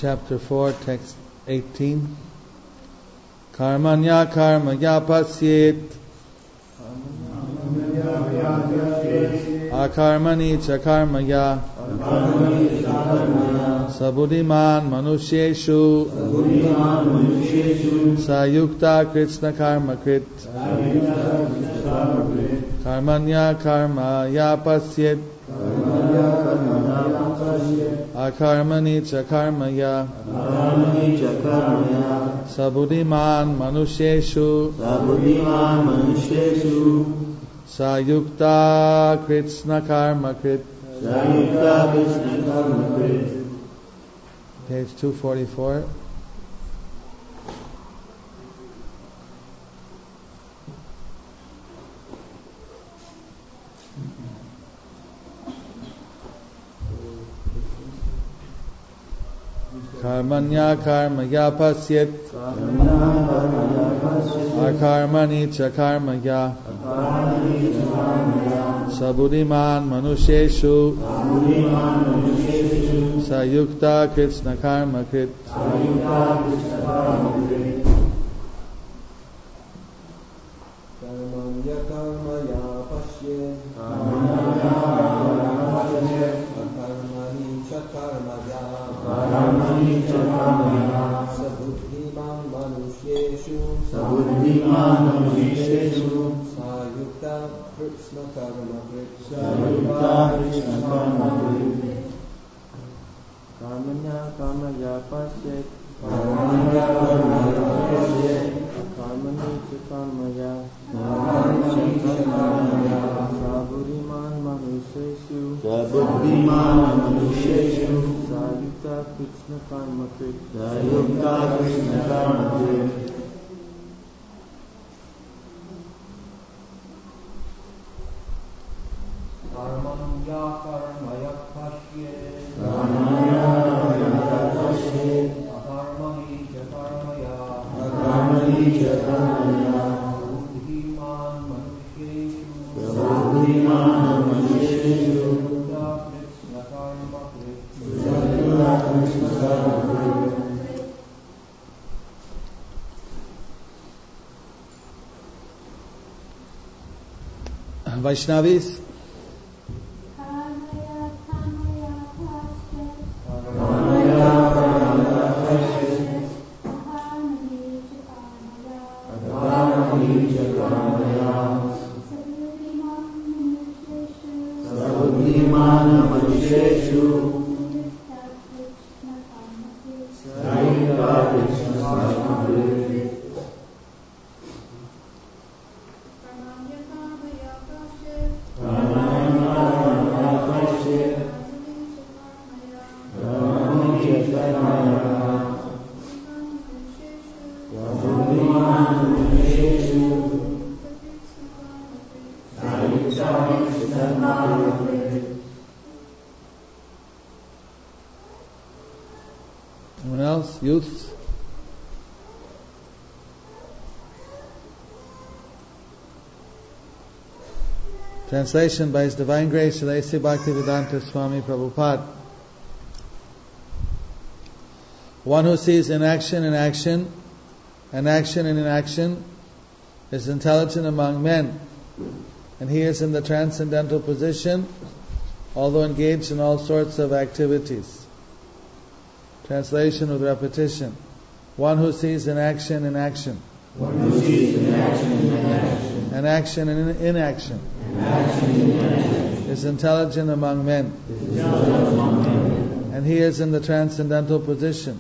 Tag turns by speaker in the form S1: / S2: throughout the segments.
S1: chapter 4, text 18. Karmanya karmaya pasyet akarmani cha karmaya sabuddhiman manusyeshu sayukta krishna karma krit karmanya karmaya pasyet akarmani cha karmaya sabuddhiman manusyeshu sayukta krishna karma krit. Page 244. Karmanya karmaya pasyet akarmani cha karmaya sabuddhiman manusyeshu sayukta krishna karma krit.
S2: Karmanya karmaya pasyet akarmani cha karmaya sabuddhiman manusyeshu sayukta krishna karma krit. Karmanya karmaya pasyet akarmani cha karmaya sabuddhiman manusyeshu sayukta krishna karma krit. Karmanya karmaya pasyet akarmani cha karmaya sabuddhiman manusyeshu sayukta krishna karma krit.
S1: Vaishnavis. Anyone else? Youths? Translation by His Divine Grace Srila A.C. Bhaktivedanta Swami Prabhupada. One who sees inaction in action, and action in inaction, is intelligent among men, and he is in the transcendental position, although engaged in all sorts of activities. Translation with repetition. One who sees inaction in action, and action in inaction, is intelligent among men, and he is in the transcendental position,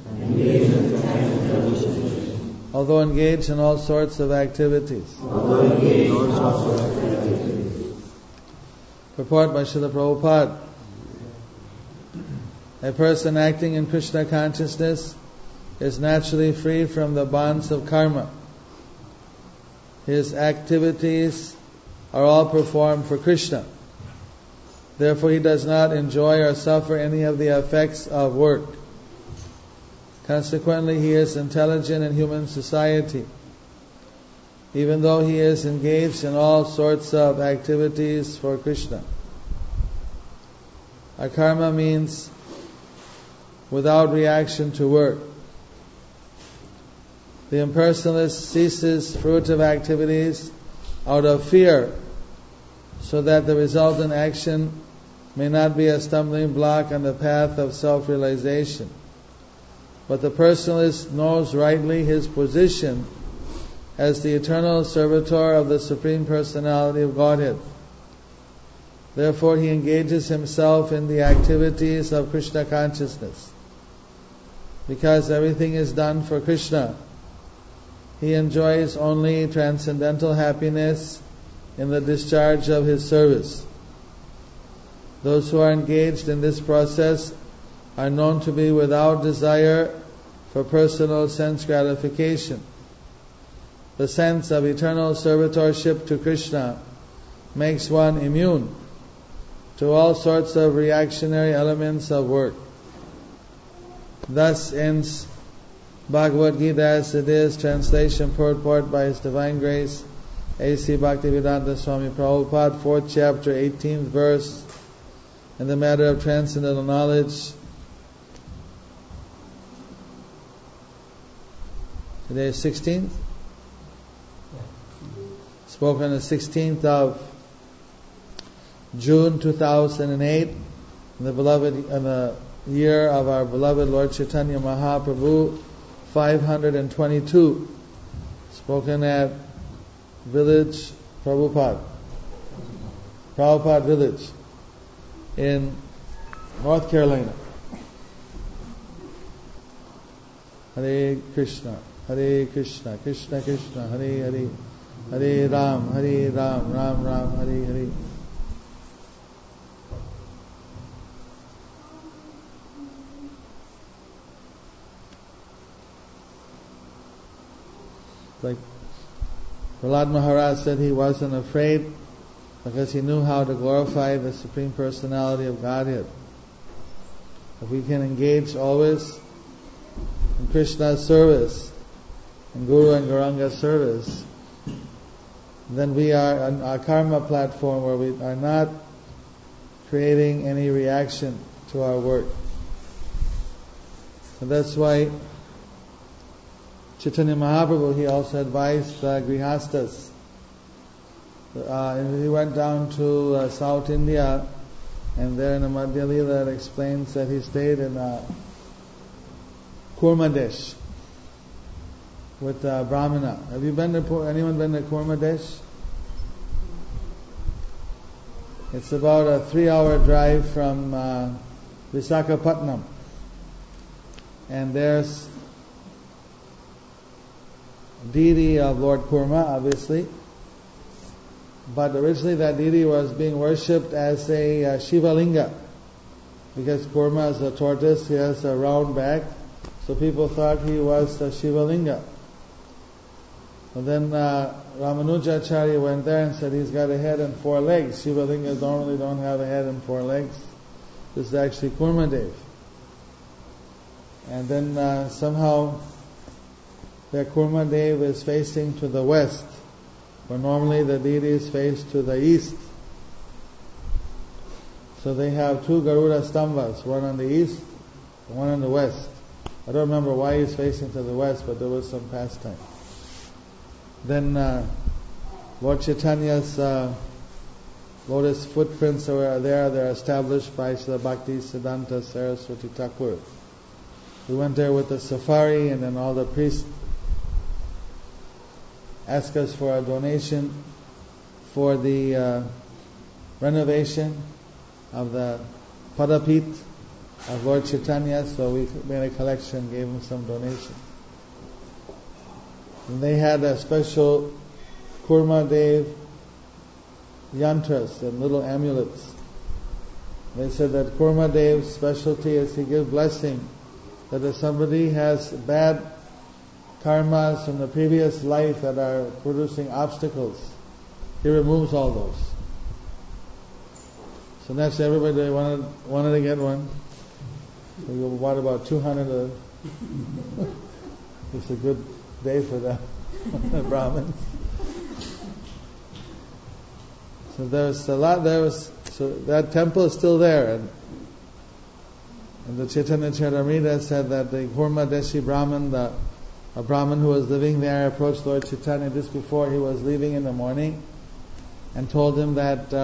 S1: although engaged in all sorts of activities. Purport by Srila Prabhupada. A person acting in Krishna consciousness is naturally free from the bonds of karma. His activities are all performed for Krishna. Therefore he does not enjoy or suffer any of the effects of work. Consequently, he is intelligent in human society, even though he is engaged in all sorts of activities for Krishna. Akarma means without reaction to work. The impersonalist ceases fruitive activities out of fear, so that the resultant action may not be a stumbling block on the path of self-realization. But the personalist knows rightly his position as the eternal servitor of the Supreme Personality of Godhead. Therefore he engages himself in the activities of Krishna consciousness. Because everything is done for Krishna, he enjoys only transcendental happiness in the discharge of his service. Those who are engaged in this process are known to be without desire for personal sense gratification. The sense of eternal servitorship to Krishna makes one immune to all sorts of reactionary elements of work. Thus ends Bhagavad Gita as it is, translation purport by His Divine Grace A.C. Bhaktivedanta Swami Prabhupada, 4th chapter, 18th verse, in the matter of transcendental knowledge. Today is 16th? Spoken on the 16th of June 2008, in the year of our beloved Lord Chaitanya Mahaprabhu, 522. Spoken at village Prabhupada village in North Carolina. Hare Krishna, Krishna Krishna, Hare Hare, Hare Ram, Ram Ram, Hare Hare. Like Prahlad Maharaj said, he wasn't afraid because he knew how to glorify the Supreme Personality of Godhead. If we can engage always in Krishna's service, in Guru and Gauranga's service, then we are on a karma platform where we are not creating any reaction to our work. And that's why Chaitanya Mahaprabhu, he also advised Grihastas. He went down to South India, and there in the Madhya Lila it explains that he stayed in Kurmadesh with Brahmana. Have you anyone been to Kurmadesh? It's about a 3-hour drive from Visakhapatnam. And there's deity of Lord Kurma, obviously. But originally that deity was being worshipped as a Shiva Linga. Because Kurma is a tortoise, he has a round back. So people thought he was a Shiva Linga. And then Ramanujacharya went there and said he's got a head and 4 legs. Shiva Lingas normally don't have a head and 4 legs. This is actually Kurmadev. And then somehow the Kurmadev is facing to the west, where normally the deities face to the east. So they have 2 Garuda Stambhas, one on the east and one on the west. I don't remember why he's facing to the west, but there was some pastime. Then Lord Chaitanya's lotus footprints are there. They're established by Srila Bhakti Siddhanta Saraswati Thakur. We went there with the safari, and then all the priests asked us for a donation for the renovation of the Padapit of Lord Chaitanya, so we made a collection, gave him some donation. And they had a special Kurma Dev yantras and little amulets. They said that Kurma Dev's specialty is he gives blessing that if somebody has bad karmas from the previous life that are producing obstacles, he removes all those. So next everybody wanted to get one. So we bought about 200 It's a good day for the Brahmins. So there's a lot. So that temple is still there, and And the Chaitanya Charitamrita said that the Kurma Deshi Brahman, a Brahman who was living there, approached Lord Chaitanya just before he was leaving in the morning and told him that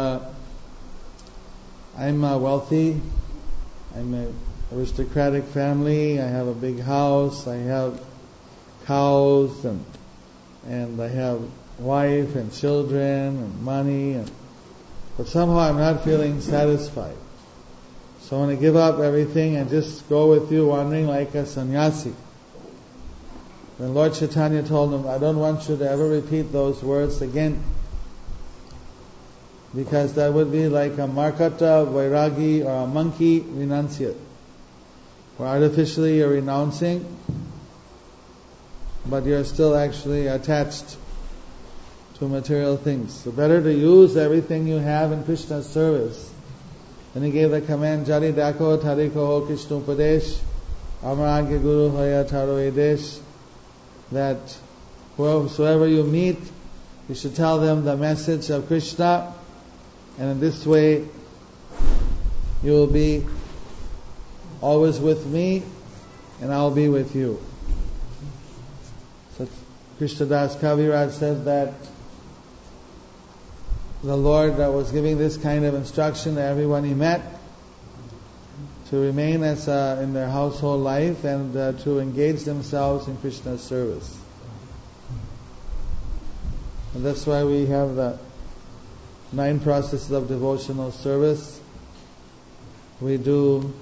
S1: I'm wealthy, I'm an aristocratic family, I have a big house, I have cows, and I have wife and children and money, but somehow I'm not feeling satisfied. So I want to give up everything and just go with you wandering like a sannyasi. Then Lord Chaitanya told him, I don't want you to ever repeat those words again, because that would be like a Markata, Vairagi, or a monkey renunciate. Or artificially you're renouncing, but you're still actually attached to material things. So better to use everything you have in Krishna's service. Then he gave the command, Jari Dako Tariko Ho Krishna Upadesh, Amaragya Guru Hoya Taro Edesh, that whoever you meet, you should tell them the message of Krishna, and in this way you will be always with me, and I'll be with you. So Krishnadas Kaviraj says that the Lord was giving this kind of instruction to everyone he met, to remain as in their household life and to engage themselves in Krishna's service. And that's why we have the 9 processes of devotional service. We do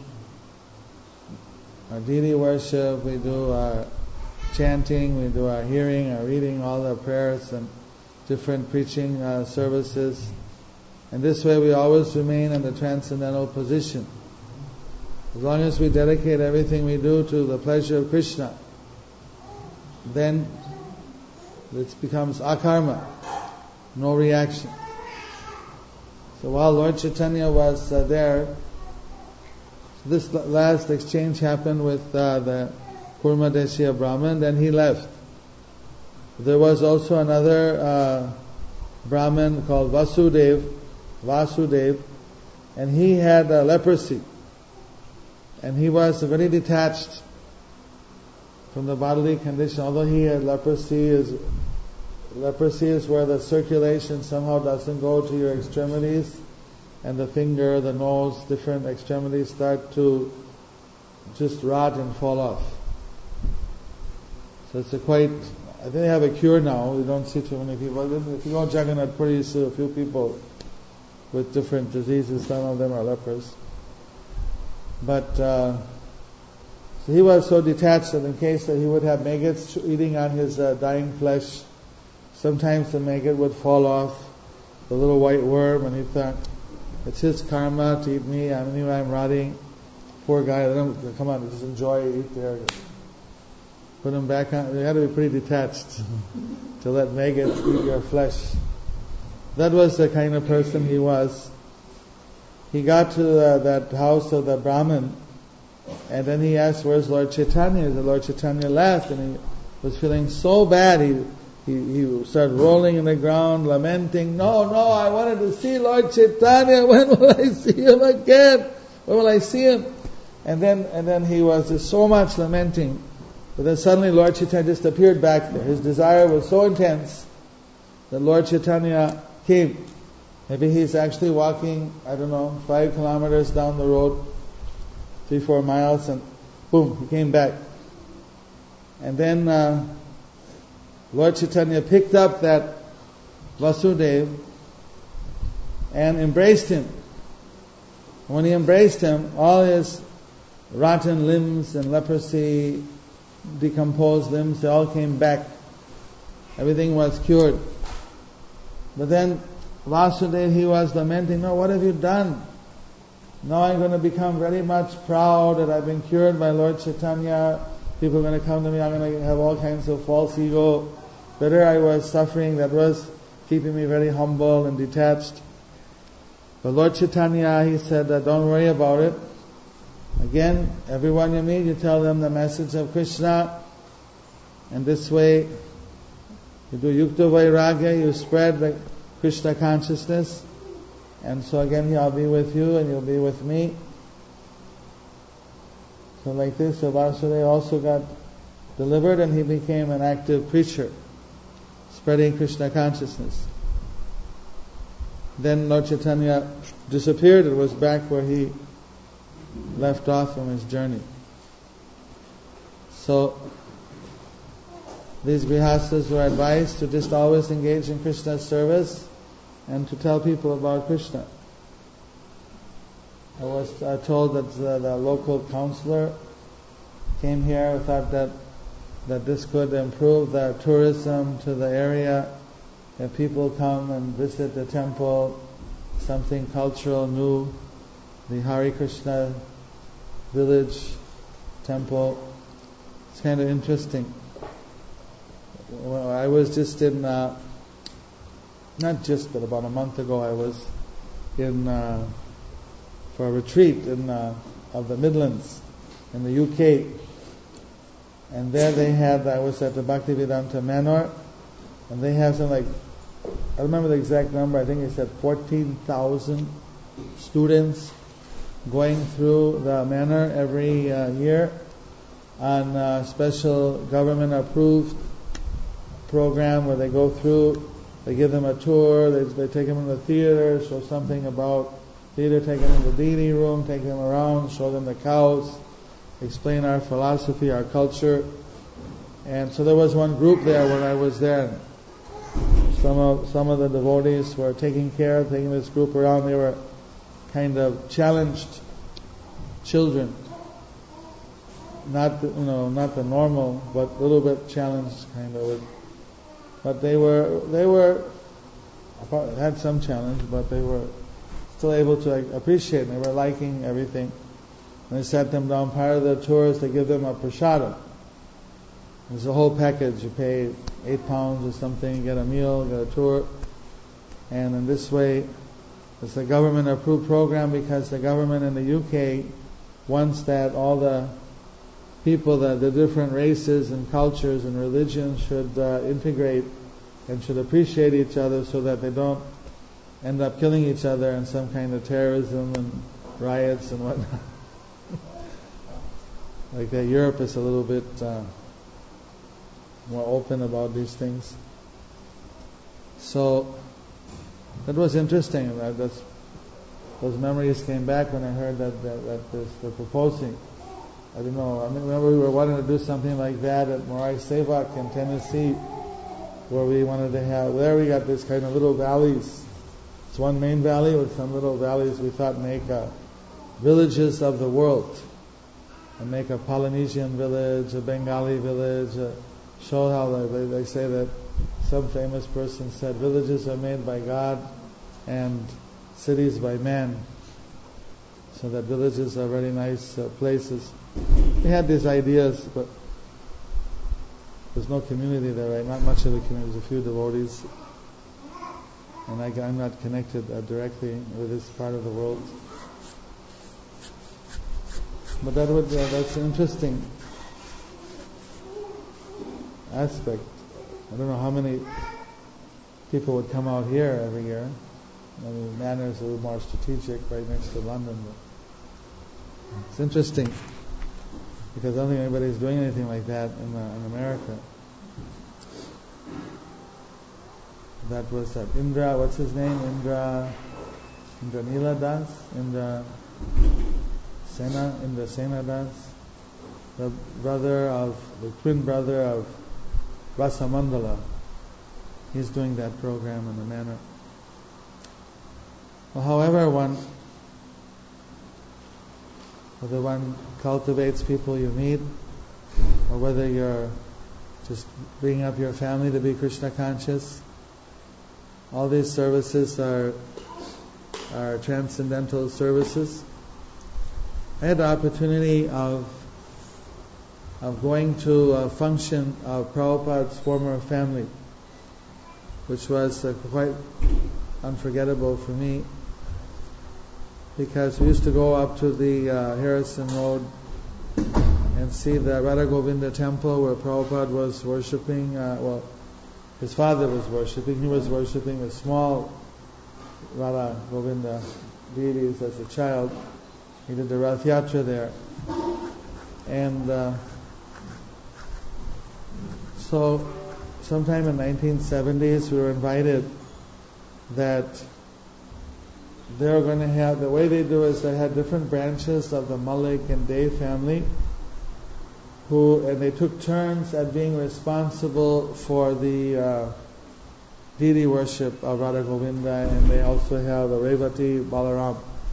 S1: our deity worship, we do our chanting, we do our hearing, our reading, all the prayers and different preaching services. And this way we always remain in the transcendental position. As long as we dedicate everything we do to the pleasure of Krishna, then it becomes akarma, no reaction. So while Lord Chaitanya was there, this last exchange happened with the Kurma Deshiya Brahman, then he left. There was also another Brahman called Vasudev, and he had leprosy. And he was very detached from the bodily condition. Although he had leprosy is where the circulation somehow doesn't go to your extremities, and the finger, the nose, different extremities start to just rot and fall off. So it's I think they have a cure now. We don't see too many people. If you go to Jagannath Puri, you see a few people with different diseases. Some of them are lepers. But so he was so detached that in case that he would have maggots eating on his dying flesh, sometimes the maggot would fall off, the little white worm, and he thought, it's his karma to eat me. I'm rotting. Poor guy. Let him come on, just enjoy, eat there. Put him back on. You had to be pretty detached to let maggots eat your flesh. That was the kind of person he was. He got to that house of the Brahmin, and then he asked, where's Lord Chaitanya? The Lord Chaitanya left, and he was feeling so bad. He started rolling in the ground, lamenting, no, I wanted to see Lord Chaitanya. When will I see him again? When will I see him? And then he was just so much lamenting. But then suddenly Lord Chaitanya just appeared back there. His desire was so intense that Lord Chaitanya came. Maybe he's actually walking, 5 kilometers down the road, 3-4 miles, and boom, he came back. And then Lord Chaitanya picked up that Vasudeva and embraced him. When he embraced him, all his rotten limbs and leprosy, decomposed limbs, they all came back. Everything was cured. But then Vasudeva, he was lamenting, no, what have you done? Now I'm going to become very much proud that I've been cured by Lord Chaitanya. People are going to come to me, I'm going to have all kinds of false ego. Better I was suffering, that was keeping me very humble and detached. But Lord Chaitanya, he said, don't worry about it. Again, everyone you meet, you tell them the message of Krishna, and this way you do Yukta Vairagya, you spread the Krishna consciousness, and so again I'll be with you and you'll be with me. So like this, so Vasudeva also got delivered and he became an active preacher, spreading Krishna consciousness. Then Lord Chaitanya disappeared and was back where he left off from his journey. So these grihastas were advised to just always engage in Krishna's service and to tell people about Krishna. I was told that the local counselor came here, thought that this could improve the tourism to the area. If people come and visit the temple, something cultural new, the Hare Krishna village temple. It's kind of interesting. Well, I was just in, not just, but about a month ago, I was in for a retreat in of the Midlands in the UK, and there they had. I was at the Bhaktivedanta Manor, and they have some, like, I remember the exact number. I think they said 14,000 students going through the manor every year on a special government-approved program where they go through, they give them a tour, they take them in the theater, show something about theater, take them in the deity room, take them around, show them the cows, explain our philosophy, our culture. And so there was one group there when I was there. Some of the devotees were taking this group around. They were kind of challenged children. Not the normal, but a little bit challenged kind of. But they were had some challenge, but they were still able to appreciate. They were liking everything. And they sat them down. Part of the tours, they give them a prasadam. There's a whole package. You pay £8 or something, you get a meal, get a tour. And in this way, it's a government-approved program because the government in the UK wants that all the people, the different races and cultures and religions should integrate and should appreciate each other so that they don't end up killing each other in some kind of terrorism and riots and whatnot. Like Europe is a little bit more open about these things. So that was interesting. Those memories came back when I heard that they're proposing. I don't know. I remember we were wanting to do something like that at Morai Sevak in Tennessee, where we wanted to have. There we got this kind of little valleys. It's one main valley with some little valleys we thought make villages of the world, and make a Polynesian village, a Bengali village. Show how they say that some famous person said villages are made by God and cities by man. So that villages are very nice places. We had these ideas, but there's no community there, right? Not much of a community. There's a few devotees, and I'm not connected directly with this part of the world. But that's an interesting aspect. I don't know how many people would come out here every year. I mean, Manor is a little more strategic, right next to London. But it's interesting because I don't think anybody's doing anything like that in America. That was Indra. What's his name? Indra Neela Das. Indra Sena Das. The twin brother of Rasa Mandala. He's doing that program in the Manor. Well, however whether one cultivates people you meet, or whether you're just bringing up your family to be Krishna conscious, all these services are transcendental services. I had the opportunity of going to a function of Prabhupada's former family, which was quite unforgettable for me, because we used to go up to the Harrison Road and see the Radha Govinda temple where Prabhupada was worshipping. His father was worshipping. He was worshipping the small Radha Govinda deities as a child. He did the Rath Yatra there. And so sometime in 1970s we were invited that they were going to have, the way they do is they had different branches of the Malik and Dey family and they took turns at being responsible for the deity worship of Radha Govinda, and they also have the Revati Balaram.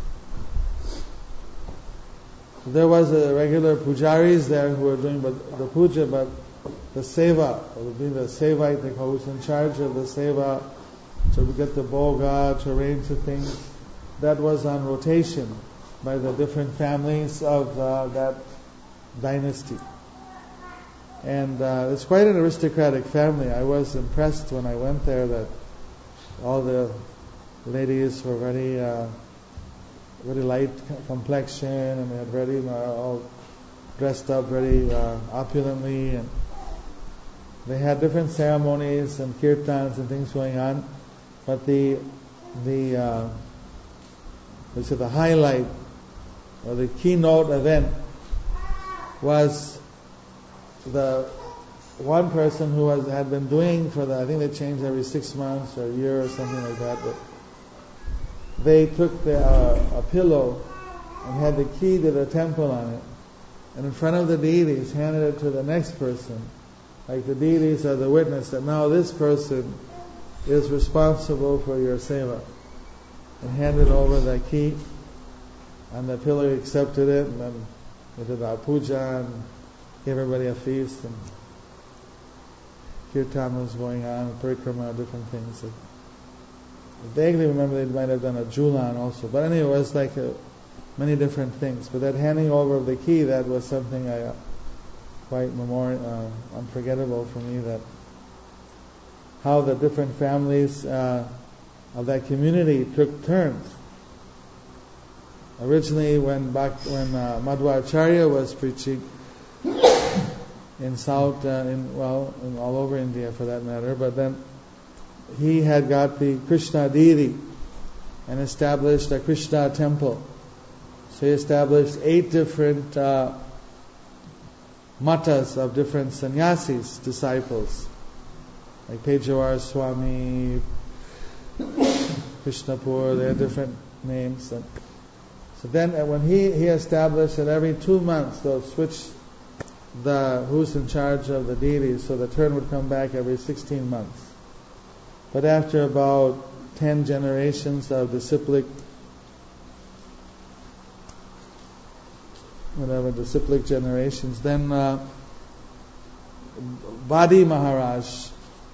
S1: There was a regular pujaris there who were doing the puja, but the seva, being the sevite, they call, who's in charge of the seva, to get the boga, to arrange the things, that was on rotation by the different families of that dynasty. And it's quite an aristocratic family. I was impressed when I went there that all the ladies were very light complexion, and they had very all dressed up very opulently, and they had different ceremonies and kirtans and things going on. But the highlight or the keynote event was the one person who had been doing I think they changed every 6 months or a year or something like that, but they took a pillow and had the key to the temple on it, and in front of the deities handed it to the next person, like the deities are the witness that now this person is responsible for your seva, and handed over the key, and the pillar accepted it, and then we did our puja and gave everybody a feast, and kirtan was going on, parikrama, different things. I vaguely remember they might have done a julan also, but anyway, it was like many different things. But that handing over of the key, that was something quite unforgettable for me, that how the different families of that community took turns. Originally, when Madhvacharya was preaching in South, all over India for that matter, but then he had got the Krishna deity and established a Krishna temple. So he established 8 different matas of different sannyasis, disciples, like Pejawar Swami, Krishnapur, they had different names. And so then when he established that every 2 months they'll switch who's in charge of the deities, so the turn would come back every 16 months. But after about 10 generations of disciplic generations, then Badi Maharaj,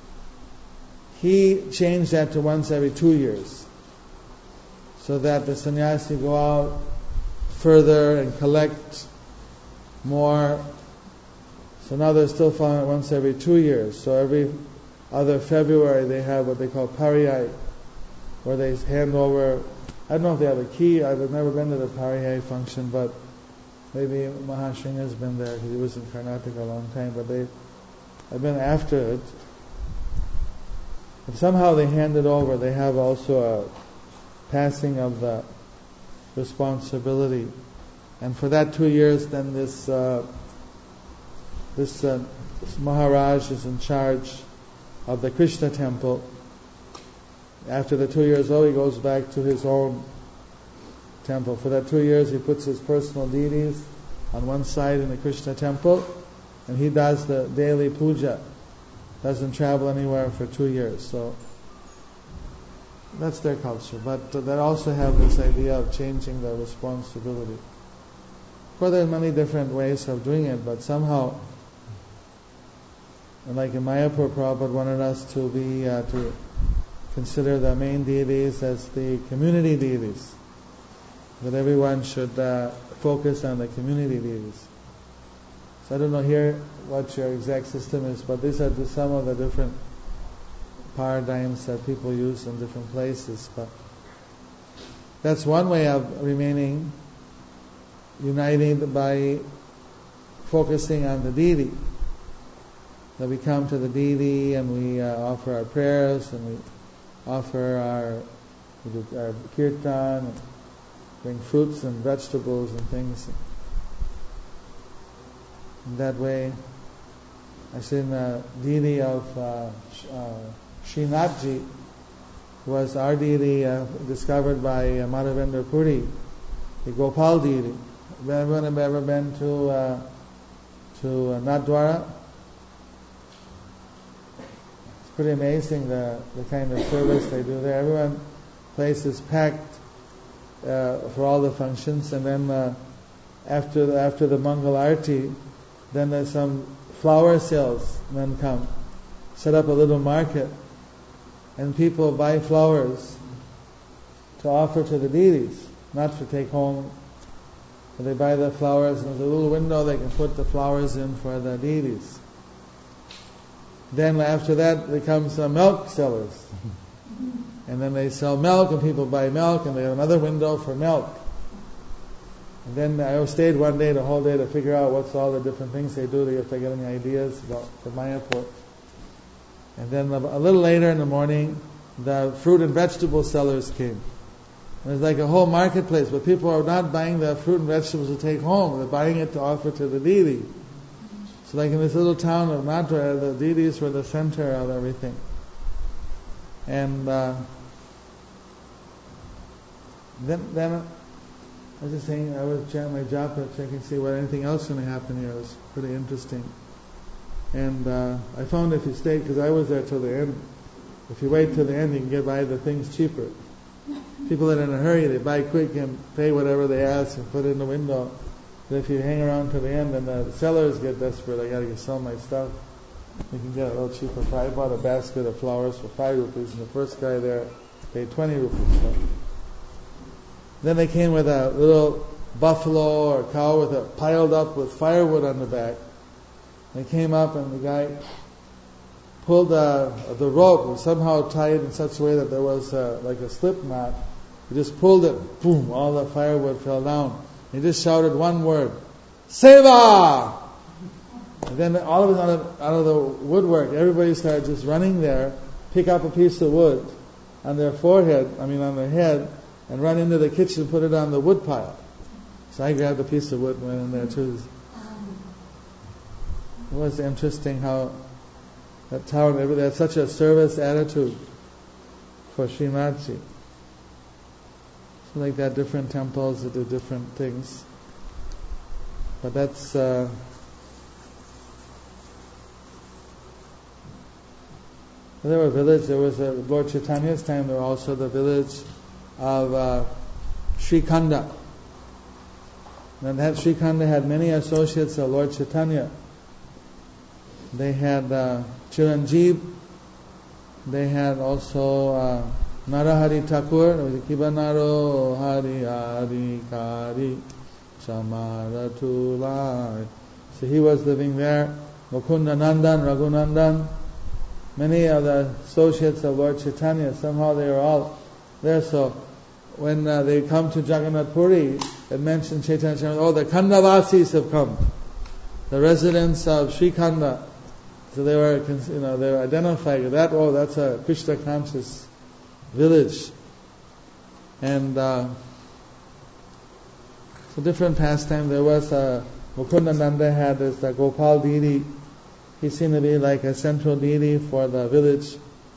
S1: he changed that to once every 2 years, so that the sannyasi go out further and collect more. So now they're still following it once every 2 years. So every other February they have what they call pariyai, where they hand over, I don't know if they have a key, I've never been to the pariyai function, but maybe Mahashing has been there, because he was in Karnataka a long time, but I've been after it. But somehow they hand it over. They have also a passing of the responsibility. And for that 2 years, then this Maharaj is in charge of the Krishna temple. After the 2 years, he goes back to his own temple. For that 2 years, he puts his personal deities on one side in the Krishna temple, and he does the daily puja. Doesn't travel anywhere for 2 years. So that's their culture. But they also have this idea of changing the responsibility. Of course, there are many different ways of doing it, but somehow, like in Mayapur, Prabhupada wanted us to consider the main deities as the community deities. That everyone should focus on the community deities. So I don't know here what your exact system is, but these are just some of the different paradigms that people use in different places. But that's one way of remaining united, by focusing on the deity. That we come to the deity and we offer our prayers, and we offer we do our kirtan, and bring fruits and vegetables and things. In that way, actually the deity of Srinathji was our deity discovered by Madhavendra Puri, the Gopal deity. Everyone have ever been to Nathdwara? It's pretty amazing the kind of service they do there. Everyone, place is packed for all the functions, and then after the Mangal Arati, then there's some flower salesmen come, set up a little market, and people buy flowers to offer to the deities, not to take home. So they buy the flowers, and there's a little window they can put the flowers in for the deities. Then after that, there comes milk sellers. And then they sell milk, and people buy milk, and they have another window for milk. And then I stayed one day, the whole day, to figure out what's all the different things they do, if they get any ideas about the Mayapur. And then a little later in the morning, the fruit and vegetable sellers came. And it's like a whole marketplace, but people are not buying the fruit and vegetables to take home, they're buying it to offer to the deity. So like in this little town of Nathdwara, the deities were the center of everything. And then I was just saying, I was chanting my japa, checking to see what anything else going to happen here. It was pretty interesting. And I found if you stay, because I was there till the end, if you wait till the end, you can get by the things cheaper. People that are in a hurry, they buy quick and pay whatever they ask and put it in the window. But if you hang around till the end, then the sellers get desperate. I got to sell my stuff. You can get it a little cheaper. I bought a basket of flowers for 5 rupees, and the first guy there paid 20 rupees. So. Then they came with a little buffalo or cow with piled up with firewood on the back. They came up, and the guy pulled the rope, was somehow tied in such a way that there was like a slip knot. He just pulled it, boom, all the firewood fell down. He just shouted one word, Seva! And then all of a sudden, out of the woodwork, everybody started just running there, pick up a piece of wood on their forehead, on their head, and run into the kitchen and put it on the wood pile. So I grabbed a piece of wood and went in there too. It was interesting how that town, everybody had such a service attitude for Srinathji. So like that, different temples that do different things. But that's there were villages. There was Lord Chaitanya's time. There were also the village of Srikhanda. And that Srikhanda had many associates of Lord Chaitanya. They had Chiranjeev. They had also Narahari Thakur. There was Kibanaro Hari Hari Kari Samaratulai. So he was living there. Mukunda Nandan, Raghunandan. Many of the associates of Lord Chaitanya, somehow they were all there. So when they come to Jagannath Puri, it mentioned Chaitanya, the Khandavasis have come, the residents of Srikhanda. So they were, they were identified with that. Oh, that's a Krishna conscious village. And so different pastime. There was Mukundananda had this Gopal deity. He seemed to be like a central deity for the village.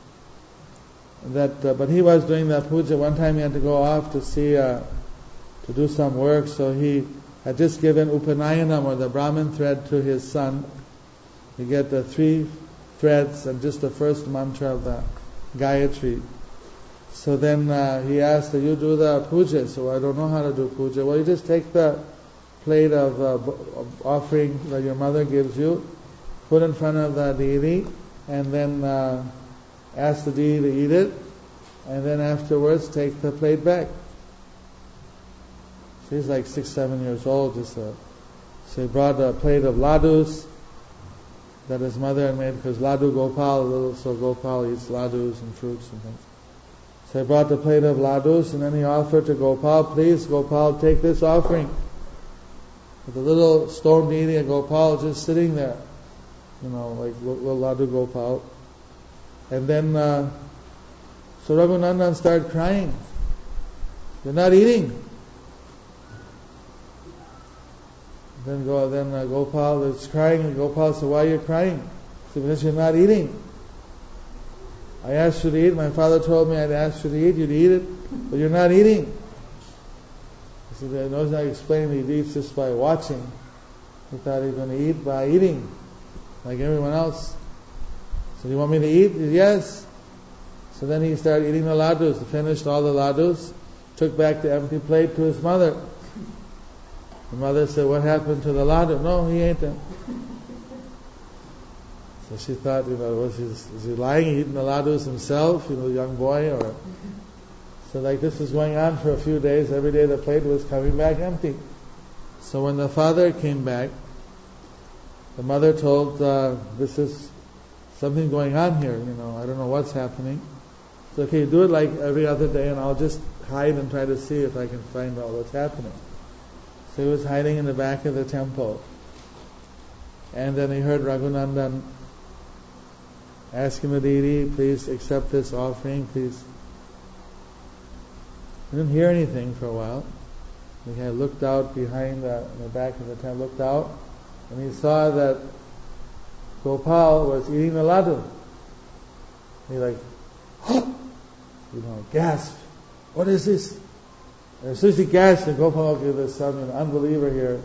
S1: But he was doing the puja. One time he had to go off to see, to do some work. So he had just given Upanayanam, or the Brahmin thread, to his son. You get the 3 threads and just the first mantra of the Gayatri. So then he asked, "Do you do the puja?" So I don't know how to do puja. Well, you just take the plate of offering that your mother gives you, put in front of the deity, and then ask the deity to eat it, and then afterwards take the plate back. So he's like 6-7 years old. So he brought a plate of ladus that his mother had made, because Ladu Gopal, so Gopal eats ladus and fruits and things. So he brought the plate of ladus, and then he offered to Gopal, "Please, Gopal, take this offering." With the little stone deity of Gopal just sitting there, like little Ladu Gopal. And then, so Raghunandan started crying. "You're not eating." Then Gopal is crying, and Gopal said, "Why are you crying?" He said, "Because you're not eating. I asked you to eat. My father told me I'd asked you to eat. You'd eat it, but you're not eating." He said, "I know I explained he eats just by watching. He thought he was going to eat by eating, like everyone else." So, "You want me to eat?" He said, "Yes." So then he started eating the ladus. He finished all the ladus, took back the empty plate to his mother. The mother said, "What happened to the laddu?" "No, he ate them." So she thought, is he lying, eating the ladus himself, young boy, or... So this was going on for a few days. Every day the plate was coming back empty. So when the father came back, the mother told, "This is something going on here, I don't know what's happening." So, "Okay, do it like every other day, and I'll just hide and try to see if I can find out what's happening." So he was hiding in the back of the temple. And then he heard Raghunandan asking the deity, "Please accept this offering, please." He didn't hear anything for a while. He had looked out behind in the back of the temple, looked out, and he saw that Gopal was eating the laddu. He gasped, "What is this?" And as soon as he gasped, Gopal, "Okay, there's some unbeliever here."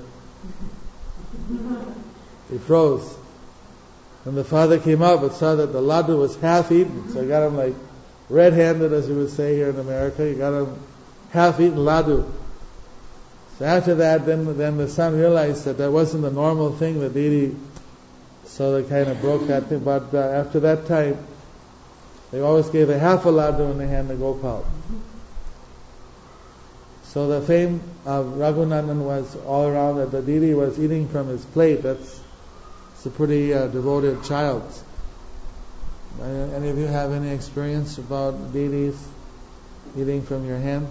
S1: He froze. When the father came up and saw that the laddu was half eaten, so he got him red-handed, as we would say here in America. He got him half-eaten laddu. So after that, then the son realized that wasn't the normal thing, the deity. So they kind of broke that thing. But after that time, they always gave a half a laddu in the hand to Gopal. So the fame of Raghunandan was all around, that the deity was eating from his plate. It's a pretty devoted child. Any of you have any experience about deities eating from your hand?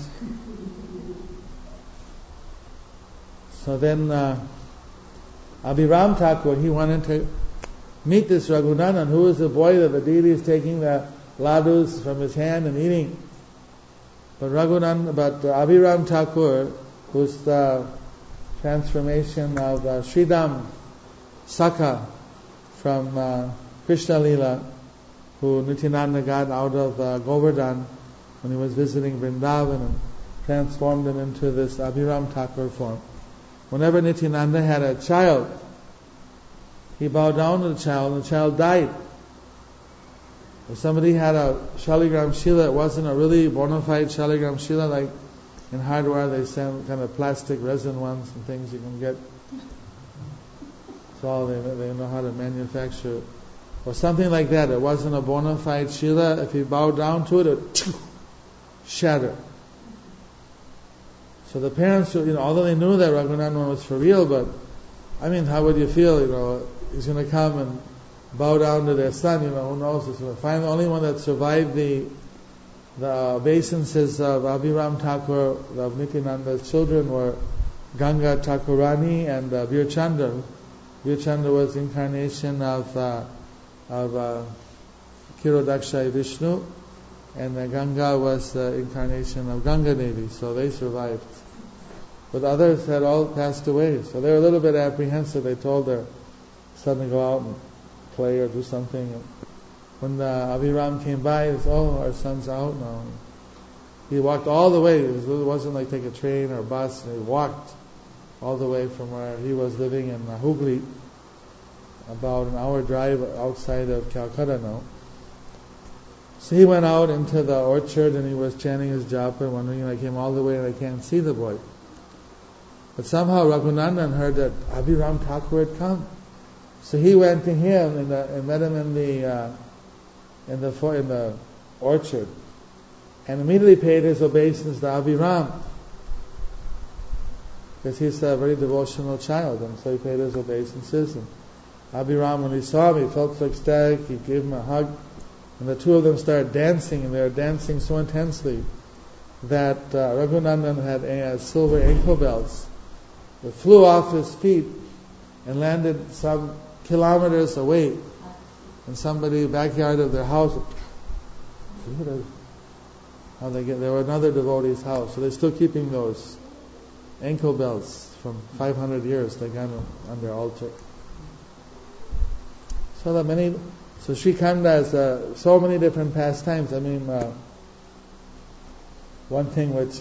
S1: So then Abhiram Thakur, he wanted to meet this Raghunandan, who is the boy that the deity is taking the ladus from his hand and eating. But Abhiram Thakur, who's the transformation of Sridham Sakha from Krishna Lila, who Nityananda got out of Govardhan when he was visiting Vrindavan, and transformed him into this Abhiram Thakur form. Whenever Nityananda had a child, he bowed down to the child, and the child died. If somebody had a Shaligram Shila, it wasn't a really bona fide Shaligram Shila, like in Hardware they sell kind of plastic resin ones and things you can get. It's all they know how to manufacture. Or something like that. It wasn't a bona fide Shila. If he bowed down to it, it would shatter. So the parents, although they knew that Raghunandan was for real, but how would you feel? He's going to come and bow down to their son. Who knows? Finally, the only one that survived the obeisances of Abhiram Thakur, of Nityananda's children, were Ganga Thakurani and Virchandra. Virchandra was incarnation of Kirodaksha Vishnu, and Ganga was the incarnation of Ganga Devi, so they survived. But others had all passed away, so they were a little bit apprehensive. They told their son to go out and play or do something. And when Abhiram came by, he said, "Oh, our son's out now." He walked all the way. It wasn't like take a train or a bus. He walked all the way from where he was living in Hooghly, about an hour drive outside of Calcutta now. So he went out into the orchard and he was chanting his japa, wondering, I came all the way and I can't see the boy. But somehow Raghunandan heard that Abhiram Thakur had come. So he went to him and met him in the orchard, and immediately paid his obeisance to Abhiram, because he's a very devotional child, and so he paid his obeisances. And Abhiram, when he saw him, he felt so ecstatic. He gave him a hug, and the two of them started dancing, and they were dancing so intensely that Raghunandan had silver ankle belts that flew off his feet and landed some kilometers away in somebody's backyard of their house. They were another devotee's house, so they're still keeping those ankle belts from 500 years they got on their altar. So Sri Khanda has so many different pastimes. I mean, one thing which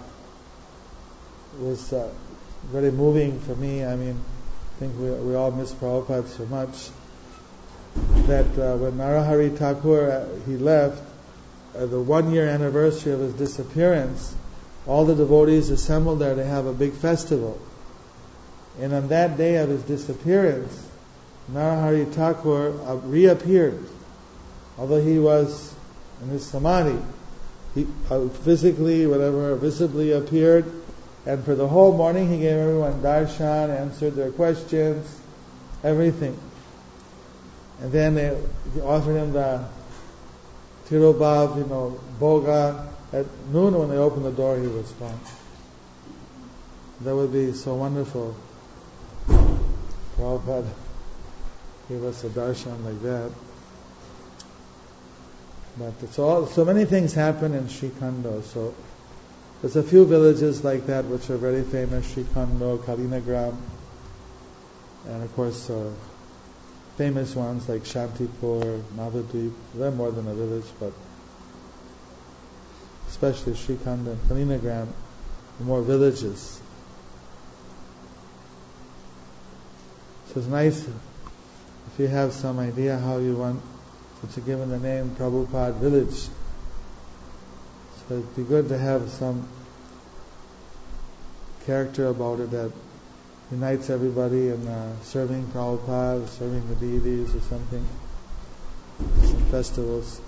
S1: was very moving for me, I mean, I think we all miss Prabhupada so much, that when Narahari Thakur, he left, the 1 year anniversary of his disappearance, all the devotees assembled there to have a big festival. And on that day of his disappearance, Narahari Thakur reappeared. Although he was in his samadhi, he visibly appeared, and for the whole morning he gave everyone darshan, answered their questions, everything. And then he offered him the tirobhav, bhoga. At noon when they opened the door, he was gone. That would be so wonderful. Prabhupada gave us a darshan like that. But so many things happen in Sri Khanda. So there's a few villages like that which are very famous: Sri Khanda, Kalinagram, and of course famous ones like Shantipur, Navadvip. They're more than a village, but especially Sri Khanda and Kalinagram, more villages. So it's nice if you have some idea how you want to give the name Prabhupada Village. So it'd be good to have some character about it that unites everybody in serving Prabhupada, serving the deities or something, some festivals.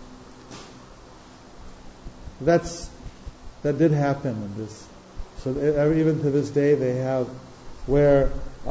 S1: That did happen in this. So even to this day they have where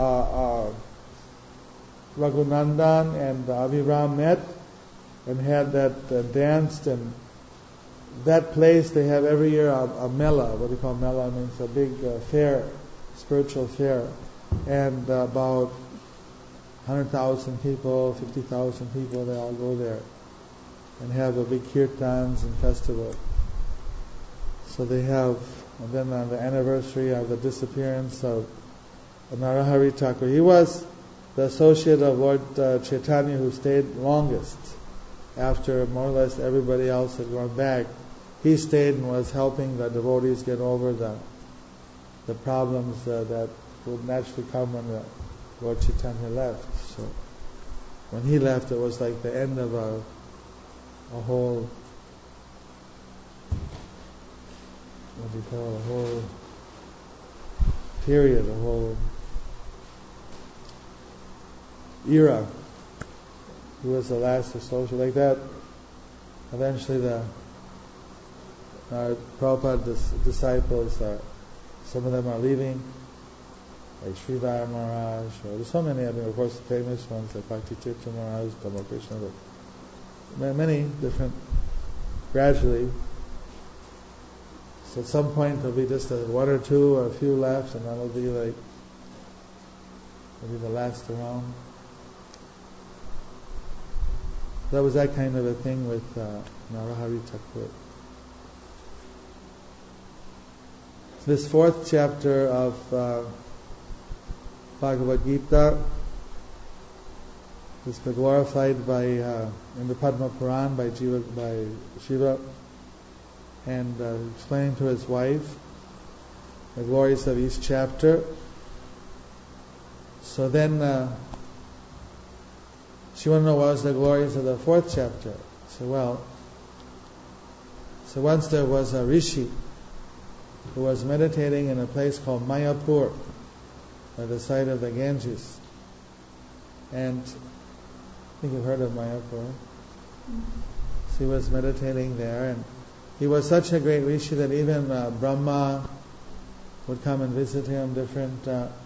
S1: Raghunandan and Aviram met and had that danced, and that place they have every year a mela. What do you call mela? It means a big fair, spiritual fair, and about 100,000 people, 50,000 people, they all go there and have a big kirtans and festival. So they have, and then on the anniversary of the disappearance of Narahari Thakur, he was the associate of Lord Chaitanya who stayed longest after more or less everybody else had gone back. He stayed and was helping the devotees get over the problems that would naturally come when Lord Chaitanya left. So when he left, it was like the end of a whole, what do you call it, a whole period, a whole era. He was the last associate like that. Eventually Prabhupada's disciples, some of them are leaving, like Sridhar Maharaj, or there's so many, of course the famous ones like Bhakti Tirtha Maharaj, Dhamma Krishna, but many different, gradually. So at some point there'll be just one or two or a few left, and that'll be like maybe the last around. That was that kind of a thing with Narahari Thakur. This fourth chapter of Bhagavad Gita has been glorified in the Padma Puran by Shiva, and explaining to his wife the glories of each chapter. So then she wanted to know what was the glories of the fourth chapter. So once there was a rishi who was meditating in a place called Mayapur, by the side of the Ganges. And I think you've heard of Mayapur. So he was meditating there, and he was such a great rishi that even Brahma would come and visit him, different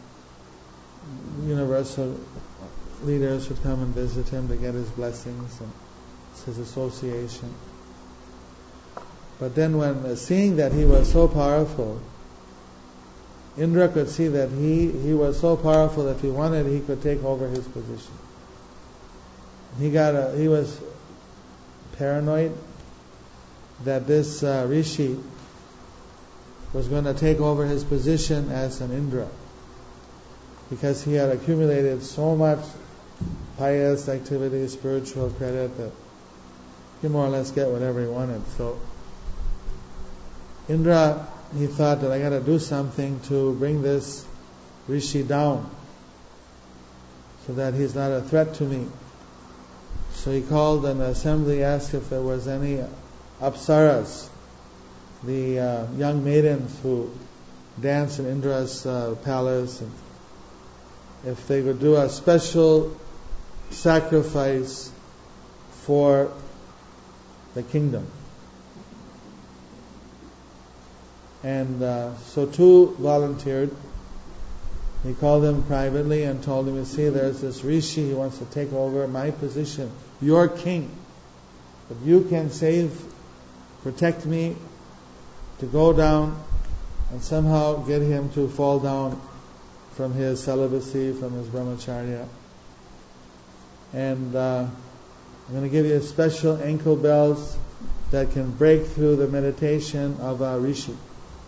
S1: universal leaders would come and visit him to get his blessings and his association. But then when seeing that he was so powerful, Indra could see that he was so powerful that if he wanted, he could take over his position. He was paranoid that this rishi was going to take over his position as an Indra. because he had accumulated so much pious activity, spiritual credit, that he more or less get whatever he wanted. So Indra, he thought that I got to do something to bring this rishi down, so that he's not a threat to me. So he called an assembly, asked if there was any apsaras, the young maidens who dance in Indra's palace, and if they would do a special sacrifice for the kingdom. And so 2 volunteered. He called them privately and told them, you see, there's this rishi, he wants to take over my position, your king. If you can protect me, to go down and somehow get him to fall down from his celibacy, from his brahmacharya. And I'm going to give you special ankle bells that can break through the meditation of a rishi.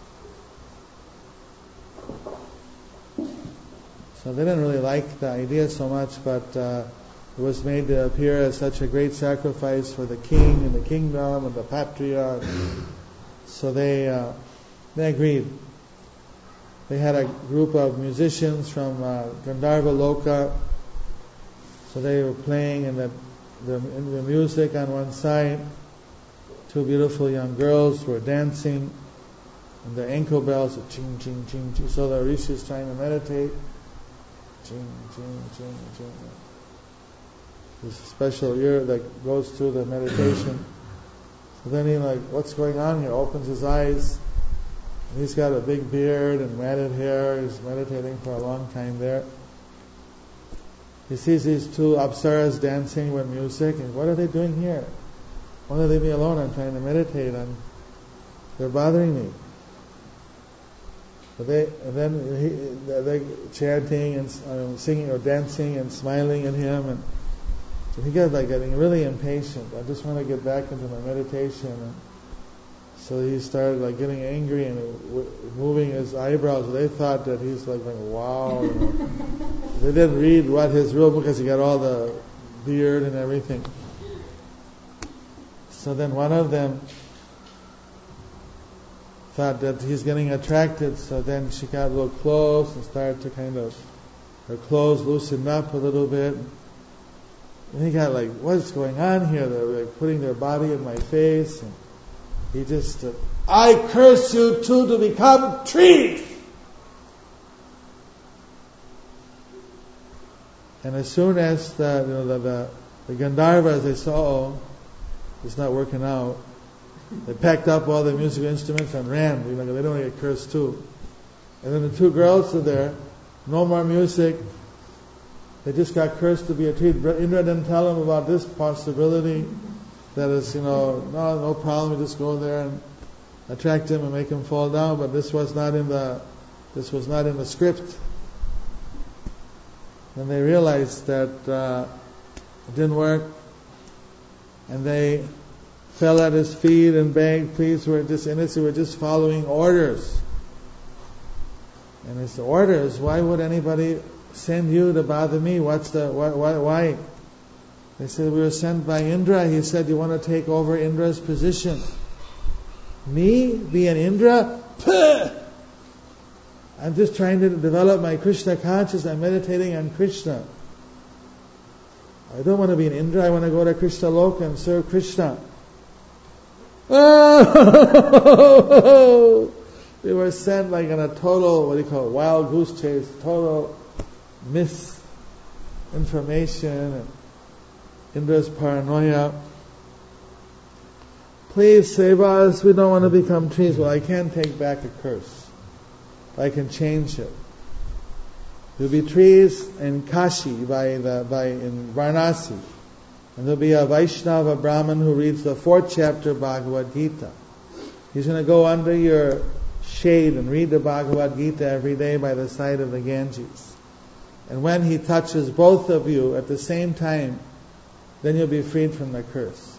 S1: So they didn't really like the idea so much, but it was made to appear as such a great sacrifice for the king and the kingdom and the patriarch. So they agreed. They had a group of musicians from Gandharva Loka. So they were playing, and the music on one side. 2 beautiful young girls were dancing, and their ankle bells were ching, ching, ching, ching. So the rishi is trying to meditate. Ching, ching, ching, ching. This special ear that goes through the meditation. So then he what's going on here? Opens his eyes. And he's got a big beard and matted hair. He's meditating for a long time there. He sees these 2 apsaras dancing with music, and what are they doing here? Why don't they leave me alone? I'm trying to meditate, and they're bothering me. But they're chanting and singing or dancing and smiling at him, and so he got getting really impatient. I just want to get back into my meditation. And so he started getting angry and moving his eyebrows. They thought that he's going, wow. They didn't read what his real book, because he got all the beard and everything. So then one of them thought that he's getting attracted, so then she got a little close and started to her clothes loosened up a little bit. And he got what's going on here? They're putting their body in my face. And he just, I curse you 2 to become trees! And as soon as the Gandharvas, they saw, it's not working out, they packed up all the musical instruments and ran. They don't want to get cursed too. And then the 2 girls are there, no more music. They just got cursed to be a tree. Indra didn't tell them about this possibility. That is, no problem. You just go there and attract him and make him fall down. But this was not in the script. And they realized that it didn't work, and they fell at his feet and begged, "Please, we're just innocent. We're just following orders." And it's orders. Why would anybody send you to bother me? Why? They said, "We were sent by Indra. He said, you want to take over Indra's position." Me? Be an Indra? Puh! I'm just trying to develop my Krishna consciousness. I'm meditating on Krishna. I don't want to be an Indra. I want to go to Krishna Loka and serve Krishna. Oh! They were sent in a total, wild goose chase, total misinformation, and Indra's paranoia. Please save us. We don't want to become trees. Well, I can't take back a curse. I can change it. There'll be trees in Kashi, in Varanasi, and there'll be a Vaishnava Brahmin who reads the 4th chapter of Bhagavad Gita. He's going to go under your shade and read the Bhagavad Gita every day by the side of the Ganges. And when he touches both of you at the same time, then you'll be freed from the curse.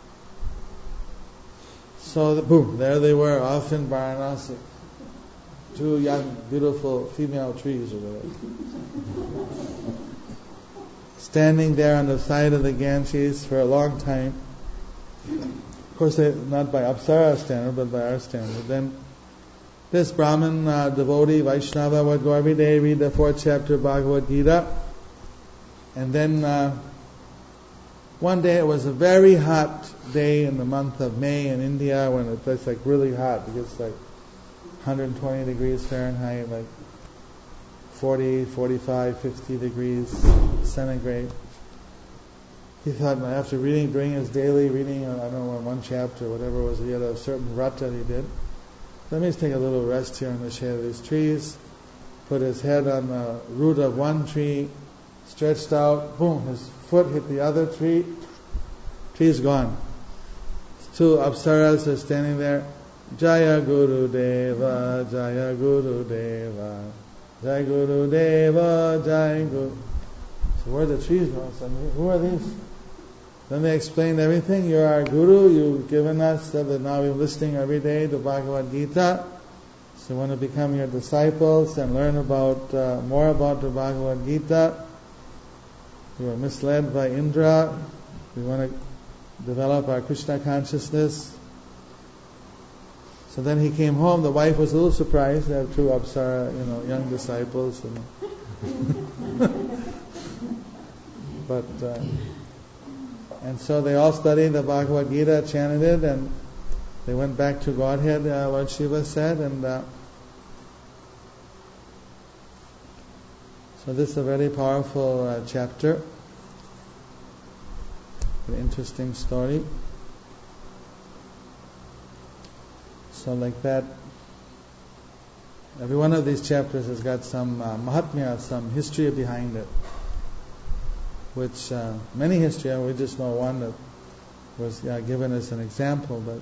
S1: So, boom, there they were, off in Varanasi. two young, beautiful female trees or whatever, standing there on the side of the Ganges for a long time. Of course, not by Apsara standard, but by our standard. Then this Brahmin devotee, Vaishnava, would go every day, read the 4th chapter of Bhagavad Gita. And then one day, it was a very hot day in the month of May in India, when it's like really hot. It gets like 120 degrees Fahrenheit, like 40, 45, 50 degrees centigrade. He thought, after doing his daily reading, I don't know, one chapter, whatever it was, he had a certain vrata he did. Let me just take a little rest here in the shade of these trees. Put his head on the root of one tree, stretched out, boom, his foot hit the other tree, tree's gone. Two apsaras are standing there. Jaya Guru Deva, Jaya Guru Deva, Jaya Guru Deva, Jaya Guru. So where are the trees going? So, who are these? Then they explained everything. You're our Guru, you've given us that now we're listening every day to Bhagavad Gita. So we want to become your disciples and learn about more about the Bhagavad Gita. We were misled by Indra. We want to develop our Krishna consciousness. So then he came home. The wife was a little surprised to have two Apsara, young disciples. And so they all studied the Bhagavad Gita, chanted it, and they went back to Godhead, Lord Shiva said. And so this is a very powerful chapter. An interesting story. So like that, every one of these chapters has got some mahatmya, some history behind it. Which, many history, we just know one that was given as an example, but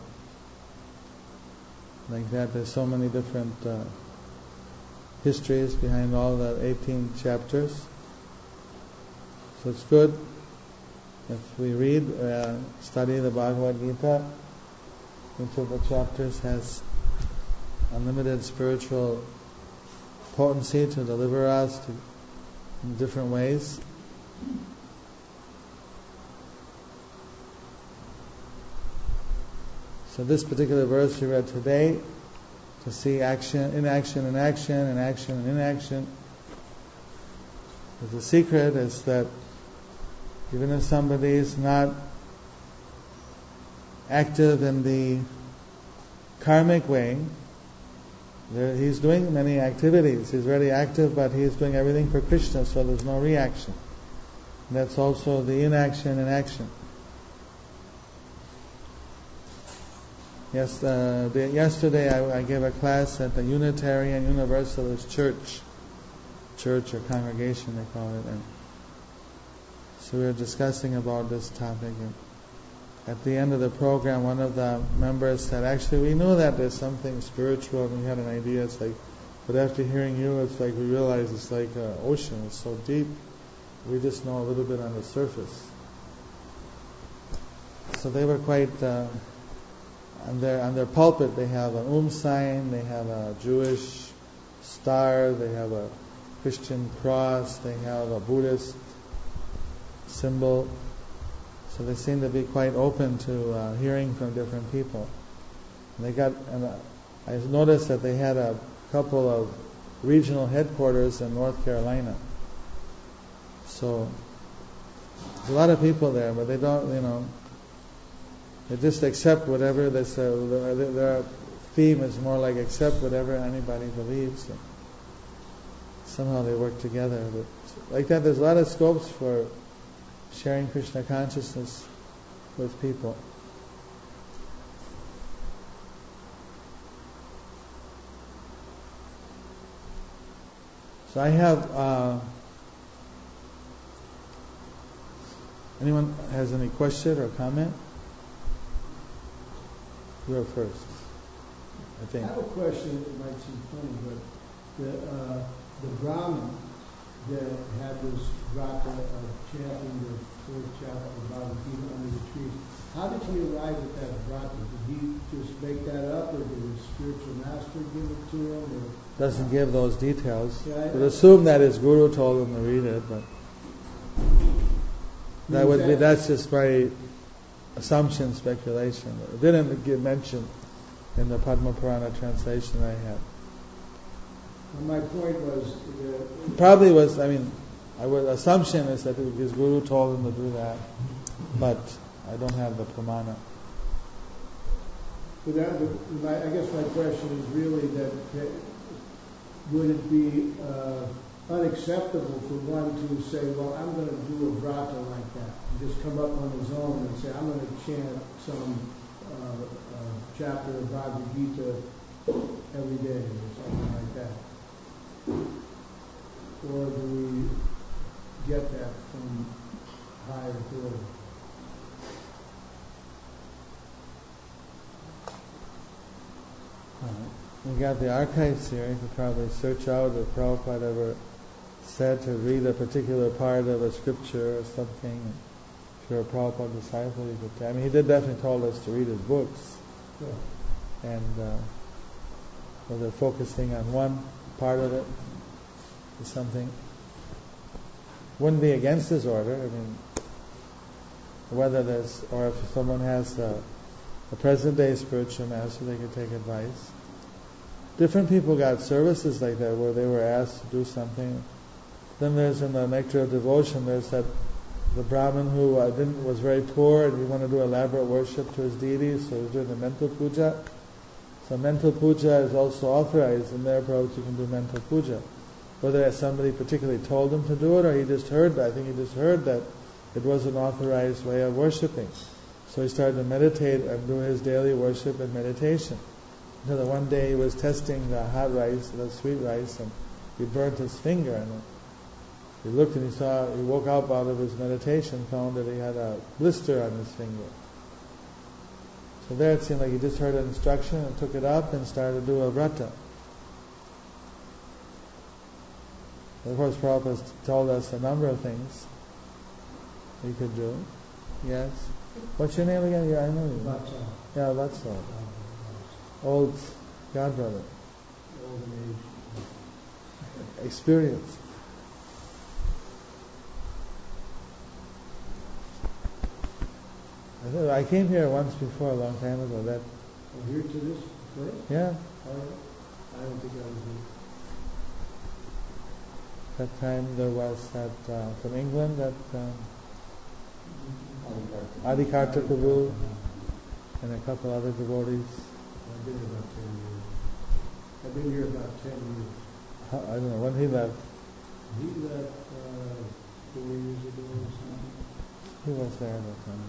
S1: like that, there's so many different histories behind all the 18 chapters. So it's good if we read, study the Bhagavad Gita. Each of the chapters has unlimited spiritual potency to deliver us in different ways. So this particular verse we read today, to see action, inaction, and action, and action, and inaction. The secret is that even if somebody is not active in the karmic way, he's doing many activities. He's very active, but he's doing everything for Krishna, so there's no reaction. And that's also the inaction and action. Yesterday I gave a class at the Unitarian Universalist Church or congregation they call it, and so we were discussing about this topic, and at the end of the program one of the members said, actually we knew that there's something spiritual and we had an idea, it's like, but after hearing you it's like we realize it's like an ocean, it's so deep, we just know a little bit on the surface. So they were quite on their pulpit they have an sign, they have a Jewish star, they have a Christian cross, they have a Buddhist symbol. So they seem to be quite open to hearing from different people. And I noticed that they had a couple of regional headquarters in North Carolina. So there's a lot of people there, but they don't, they just accept whatever their theme is more like accept whatever anybody believes. And somehow they work together. But like that, there's a lot of scopes for sharing Krishna consciousness with people. So I have, anyone has any question or comment? You're first, I think.
S3: I have a question that might seem funny, but the Brahmin that had this vrata of chanting the fourth chapter of Bhagavad Gita, Under the Trees. How did he arrive at that vrata? Did he just make that up, or did his spiritual master give it to him? Or?
S1: Doesn't give those details.
S3: Yeah,
S1: Would assume that his guru told him to read it, but that's just my assumption, speculation. It didn't get mentioned in the Padma Purana translation I had.
S3: Well, my point was
S1: probably was. Assumption is that his guru told him to do that, but I don't have the pramana.
S3: But I guess my question is really that would it be unacceptable for one to say, well, I'm going to do a vrata like that, and just come up on his own and say, I'm going to chant some chapter of Bhagavad Gita every day or something like that? Or do we get that from higher authority?
S1: We got the archives here. You could probably search out if Prabhupada ever said to read a particular part of a scripture or something. If you're a Prabhupada disciple, you could. He did definitely told us to read his books,
S3: Yeah.
S1: and whether focusing on one part of it is something. Wouldn't be against his order. Whether or if someone has a present-day spiritual master, they could take advice. Different people got services like that where they were asked to do something. Then there's in the Nectar of Devotion, there's the Brahmin who was very poor and he wanted to do elaborate worship to his deities, so he was doing the mental puja. So mental puja is also authorized, in their approach you can do mental puja. Whether somebody particularly told him to do it or he just heard that. I think he just heard that it was an authorized way of worshipping. So he started to meditate and do his daily worship and meditation. Until that one day he was testing the hot rice, the sweet rice, and he burnt his finger. And he looked and he woke up out of his meditation, found that he had a blister on his finger. So there it seemed like he just heard an instruction and took it up and started to do a vrata. Of course, Prabhupada told us a number of things you could do. Yes? What's your name again? Yeah, I know you.
S3: Vatsal.
S1: Yeah, Vatsal. Old godbrother.
S3: Old in age.
S1: Experience. I came here once before, a long time ago.
S3: Here to this place?
S1: Yeah.
S3: I don't think I was here.
S1: That time there was from England Adikarta Prabhu and a couple other devotees.
S3: I've been here about 10 years.
S1: I don't know when he left.
S3: He left 4 years ago or something.
S1: He was there that time.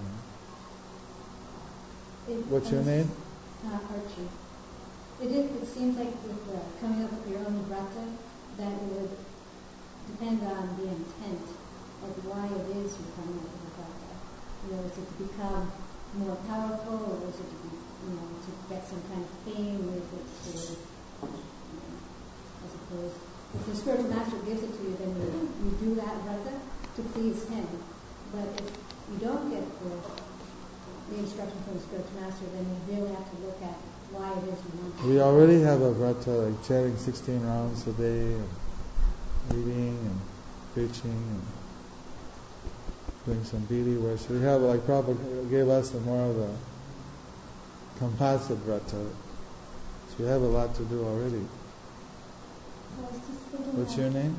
S1: What's your name?
S4: Archie. It seems like with coming up with your own vrata, that it would depend on the intent of why it is you're coming up with a vrata. Is it to become more powerful, or is it to be, to get some kind of fame? Is it to, I suppose, if the spiritual master gives it to you, then you do that vrata to please him. But if you don't get the instruction from the spiritual master, then you really have to look at why it is you want to.
S1: We already have a vrata, like chanting 16 rounds a day, and reading and preaching and doing some deity worship. We have, like Prabhupada gave us more of a composite vrata. So we have a lot to do already. What's your name?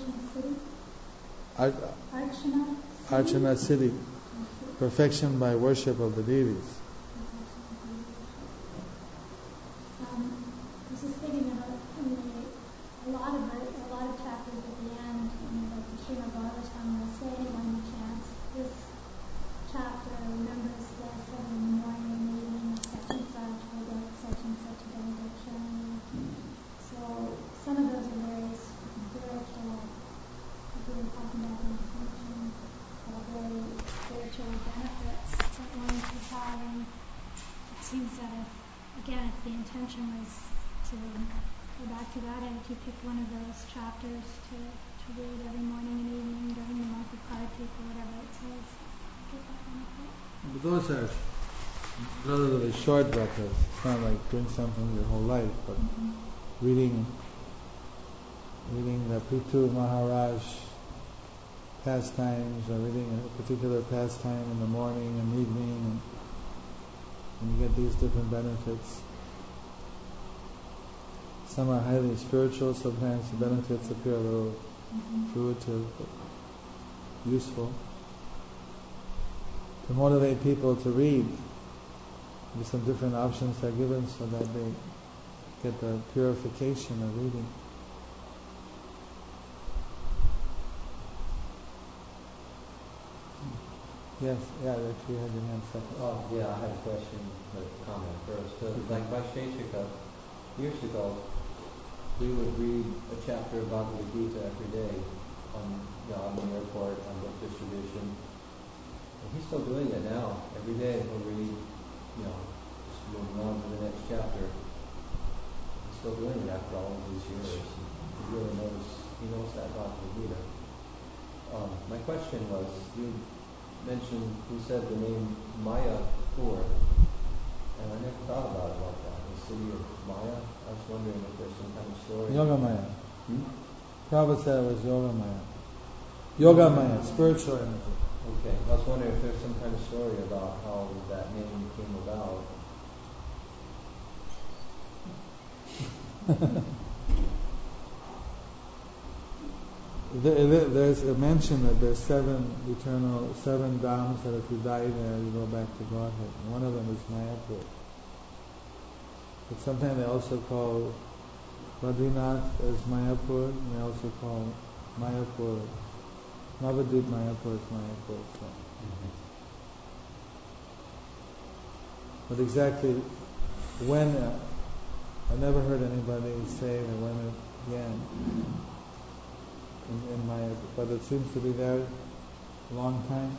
S1: Archana Siddhi. Perfection by worship of the deities.
S5: I was just thinking about a lot of chapters at the end, like the Srimad Bhagavatam will say when he chants this chapter, remembers this every morning and evening, such and such will get such and such a benediction. So some of those are very spiritual, like we were talking about in the function, very spiritual benefits that one could have. And it seems that if the intention was to go back to that, and to pick one of those chapters to read every morning and evening during the month of Kartik or whatever it says. that kind of thing.
S1: But those are relatively short bratas. It's not like doing something your whole life, but reading the Prithu Maharaj pastimes, or reading a particular pastime in the morning and evening, and you get these different benefits. Some are highly spiritual, sometimes the benefits appear a little fruitive, but useful. To motivate people to read, some different options are given so that they get the purification of reading. Yes, that you had your hand second.
S6: Oh, yeah, I had a question, a comment first. Like Vaisheshika, years ago, we would read a chapter of Bhagavad Gita every day on the airport, on book distribution. And he's still doing it now. Every day he'll read, just moving on to the next chapter. He's still doing it after all of these years. He really knows that Bhagavad Gita. My question was, you said the name Mayapur, and I never thought about it like that. The city of Maya. I was wondering if there's some kind of story.
S1: Yogamaya. Prabhupada said it was Yogamaya. Yogamaya, spiritual energy.
S6: Okay, I was wondering if there's some kind of story about how that name came about.
S1: There's a mention that there's seven dhams that if you die there, you go back to Godhead. And one of them is Mayapur. But sometimes they also call Badrinath as Mayapur, and they also call Mayapur, Navadvip Mayapur as Mayapur. So. But exactly when, I never heard anybody say that when it began in Mayapur, but it seems to be there a long time.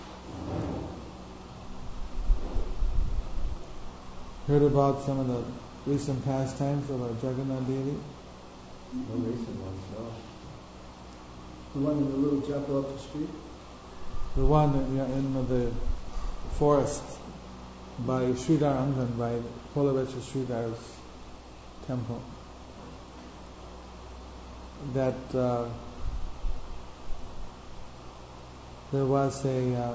S1: Heard about some of the recent pastimes of our Jagannath Devi?
S6: No recent ones, no.
S3: The one in the little temple up the street?
S1: The one in the forest by Sridhar Angan, by Polavecha Sridhar's temple. That there was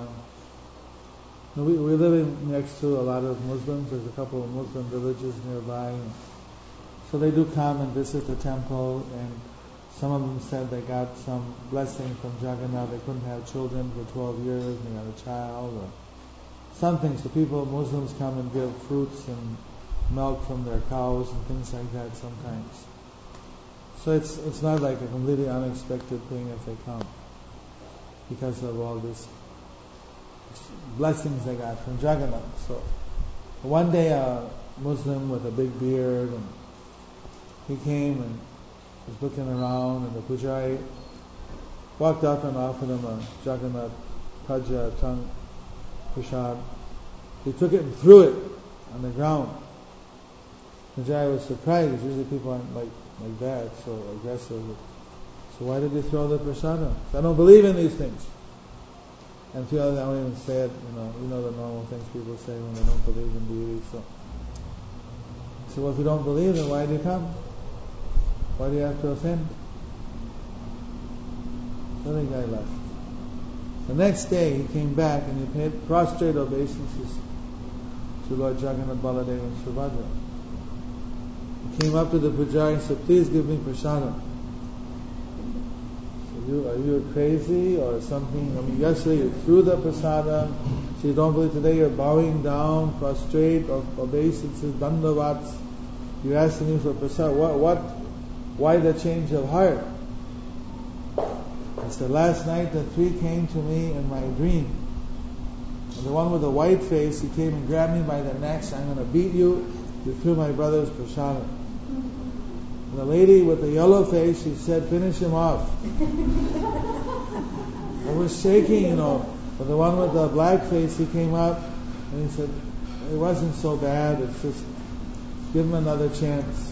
S1: we live next to a lot of Muslims. There's a couple of Muslim villages nearby. So they do come and visit the temple, and some of them said they got some blessing from Jagannath. They couldn't have children for 12 years, and they got a child or something. So Muslims come and give fruits and milk from their cows and things like that sometimes. So it's not like a completely unexpected thing if they come, because of all these blessings they got from Jagannath. So one day a Muslim with a big beard, and he came and was looking around, and the Pujari walked up and offered him a Jagannath Paja tongue prasad. He took it and threw it on the ground. Pujari was surprised, because usually people aren't like that, so aggressive. So why did you throw the prasadam? I don't believe in these things. And a few others, I won't even say it, you know the normal things people say when they don't believe in deity. So well, if you don't believe, then why do you come? Why do you have to offend? So the guy left. The next day he came back and he paid prostrate obeisances to Lord Jagannath, Baladev and Subhadra. He came up to the Pujari and said, please give me prasadam. Are you crazy or something? Yesterday you threw the prasadam, so you don't believe today you're bowing down, prostrate, obeisances, dandavats. You're asking me for prasadam. Why the change of heart? He said, last night the three came to me in my dream. And the one with the white face, he came and grabbed me by the neck, said, I'm going to beat you. You threw my brother's prasadam. The lady with the yellow face, she said, finish him off. I was shaking, But the one with the black face, he came up and he said, it wasn't so bad, it's just, give him another chance.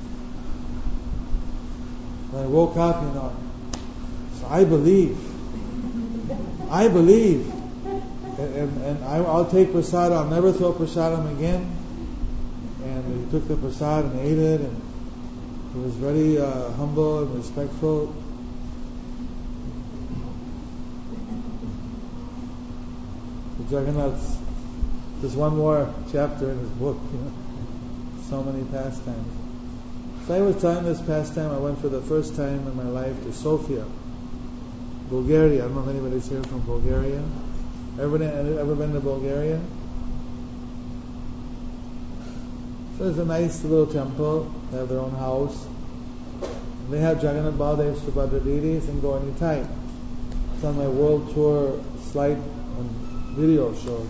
S1: And I woke up, so I believe. And I'll take prasad, I'll never throw prasadam again. And he took the prasad and ate it, and he was very humble and respectful. Jagannath's, there's one more chapter in his book, so many pastimes. So I was telling this pastime, I went for the first time in my life to Sofia, Bulgaria. I don't know if anybody's here from Bulgaria. Ever been to Bulgaria? So it's a nice little temple. They have their own house. They have Jagannath, Baladev, Subhadra deities and go anytime. It's on my world tour slide video show.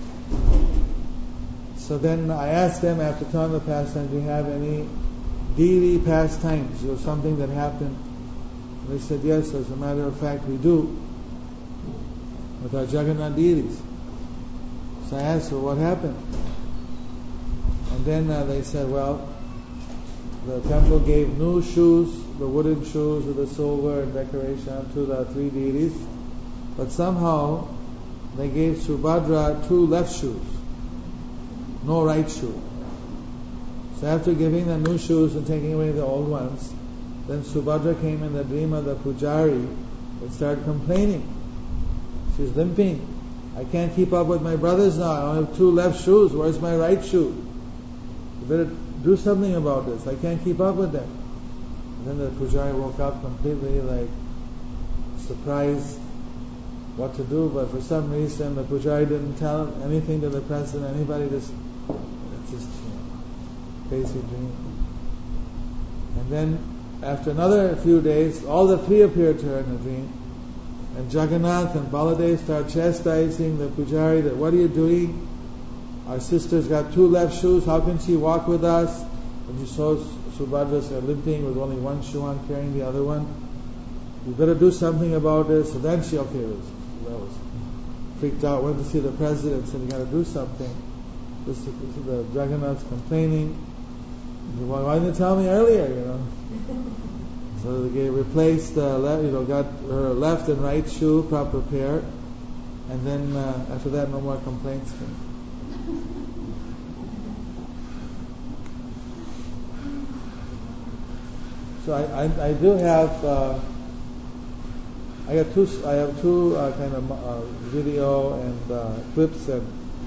S1: So then I asked them after telling the pastime, do you have any deity pastimes? Something that happened. And they said, yes, as a matter of fact, we do. With our Jagannath deities. So I asked her, what happened? And then they said, well, the temple gave new shoes, the wooden shoes with the silver and decoration to the three deities. But somehow they gave Subhadra 2 left shoes, no right shoe. So after giving the new shoes and taking away the old ones, then Subhadra came in the dream of the pujari and started complaining. She's limping. I can't keep up with my brothers now. I only have 2 left shoes. Where's my right shoe? You better do something about this. I can't keep up with them. And then the pujari woke up completely surprised what to do, but for some reason the pujari didn't tell anything to the president, anybody, it's just crazy dream. And then after another few days, all the 3 appeared to her in the dream, and Jagannath and Baladev start chastising the pujari that, what are you doing? Our sister's got 2 left shoes, how can she walk with us? And she saw Subhadra limping with only 1 shoe on, carrying the other one. You better do something about this. So then she was freaked out, went to see the president, said, you got to do something. The Jagannath's complaining. He said, well, why didn't you tell me earlier, So they replaced got her left and right shoe, proper pair, and then after that no more complaints came. So I do have I have two kind of video and clips and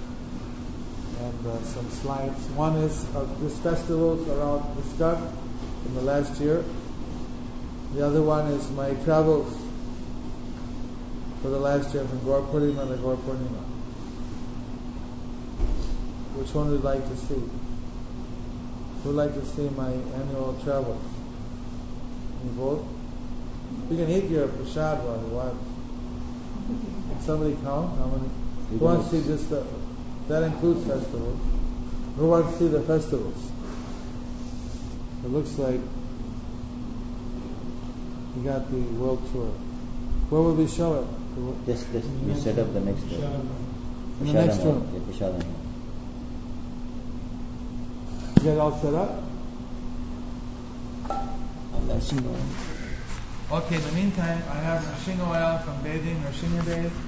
S1: some slides. One is this festivals around ISKCON in the last year. The other one is my travels for the last year from Gaur Purnima to Gaur Purnima. Which one would you like to see? Who would like to see my annual travels? You both? You can eat your prasad while you watch. Can somebody count? How many? Who wants to see just that includes festivals. Who wants to see the festivals? It looks like we got the world tour. Where will we show it?
S7: This. You set up the next room.
S1: In the next room.
S7: Prashadam.
S1: You got it all set up?
S7: That's
S1: Okay, in the meantime, I have Nrsinga oil from bathing Nrsinga Day.